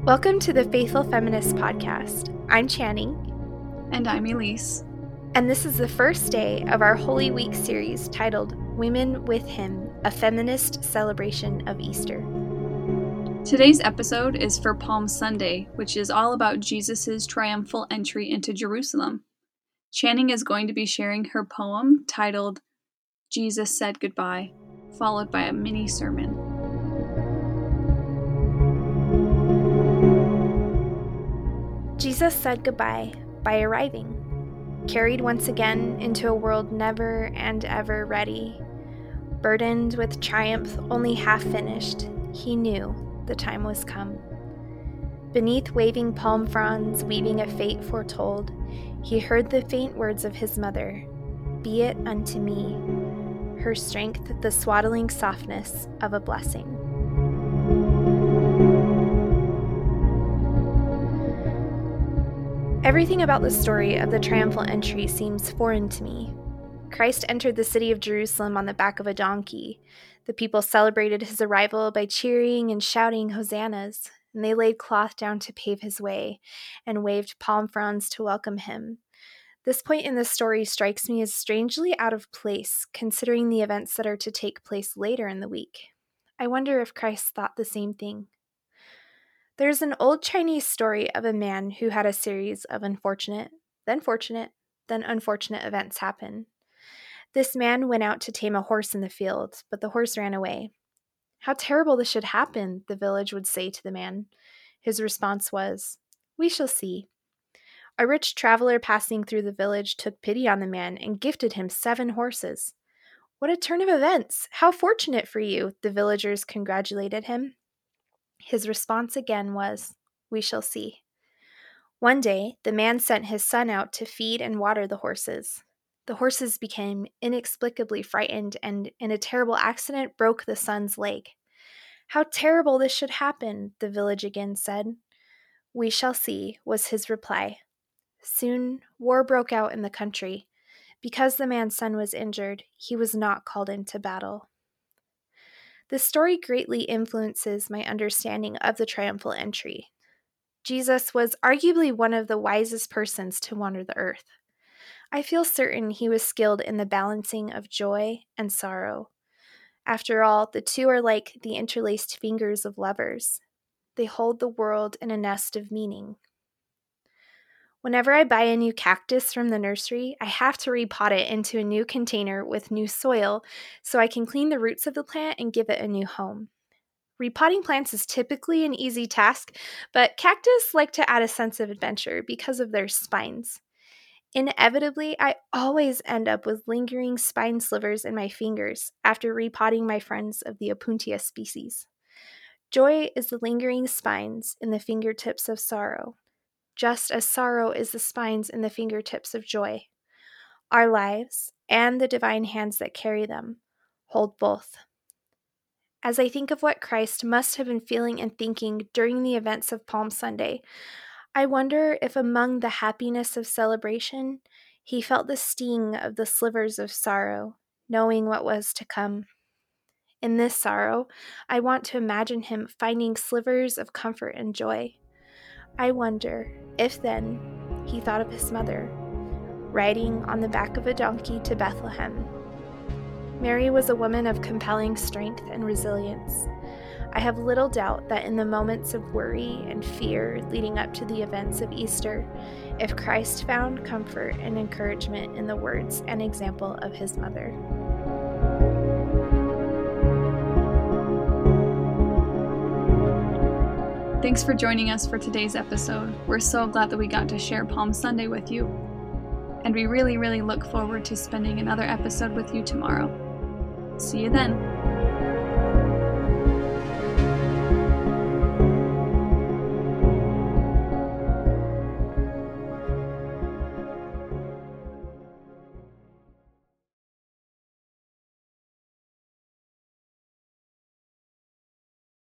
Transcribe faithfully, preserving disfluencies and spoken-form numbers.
Welcome to the Faithful Feminist Podcast. I'm Channing. And I'm Elise. And this is the first day of our Holy Week series titled Women with Him, a Feminist Celebration of Easter. Today's episode is for Palm Sunday, which is all about Jesus' triumphal entry into Jerusalem. Channing is going to be sharing her poem titled Jesus Said Goodbye, followed by a mini sermon. Jesus said goodbye by arriving, carried once again into a world never and ever ready. Burdened with triumph only half finished, he knew the time was come. Beneath waving palm fronds, weaving a fate foretold, he heard the faint words of his mother, "Be it unto me," her strength the swaddling softness of a blessing. Everything about the story of the triumphal entry seems foreign to me. Christ entered the city of Jerusalem on the back of a donkey. The people celebrated his arrival by cheering and shouting hosannas, and they laid cloth down to pave his way and waved palm fronds to welcome him. This point in the story strikes me as strangely out of place, considering the events that are to take place later in the week. I wonder if Christ thought the same thing. There's an old Chinese story of a man who had a series of unfortunate, then fortunate, then unfortunate events happen. This man went out to tame a horse in the field, but the horse ran away. "How terrible this should happen," the village would say to the man. His response was, "We shall see." A rich traveler passing through the village took pity on the man and gifted him seven horses. "What a turn of events! How fortunate for you," the villagers congratulated him. His response again was, "We shall see." One day, the man sent his son out to feed and water the horses. The horses became inexplicably frightened and, in a terrible accident, broke the son's leg. "How terrible this should happen," the village again said. "We shall see," was his reply. Soon, war broke out in the country. Because the man's son was injured, he was not called into battle. The story greatly influences my understanding of the triumphal entry. Jesus was arguably one of the wisest persons to wander the earth. I feel certain he was skilled in the balancing of joy and sorrow. After all, the two are like the interlaced fingers of lovers. They hold the world in a nest of meaning. Whenever I buy a new cactus from the nursery, I have to repot it into a new container with new soil so I can clean the roots of the plant and give it a new home. Repotting plants is typically an easy task, but cactus like to add a sense of adventure because of their spines. Inevitably, I always end up with lingering spine slivers in my fingers after repotting my friends of the Opuntia species. Joy is the lingering spines in the fingertips of sorrow, just as sorrow is the spines in the fingertips of joy. Our lives, and the divine hands that carry them, hold both. As I think of what Christ must have been feeling and thinking during the events of Palm Sunday, I wonder if among the happiness of celebration, he felt the sting of the slivers of sorrow, knowing what was to come. In this sorrow, I want to imagine him finding slivers of comfort and joy. I wonder if then he thought of his mother, riding on the back of a donkey to Bethlehem. Mary was a woman of compelling strength and resilience. I have little doubt that in the moments of worry and fear leading up to the events of Easter, if Christ found comfort and encouragement in the words and example of his mother. Thanks for joining us for today's episode. We're so glad that we got to share Palm Sunday with you. And we really, really look forward to spending another episode with you tomorrow. See you then.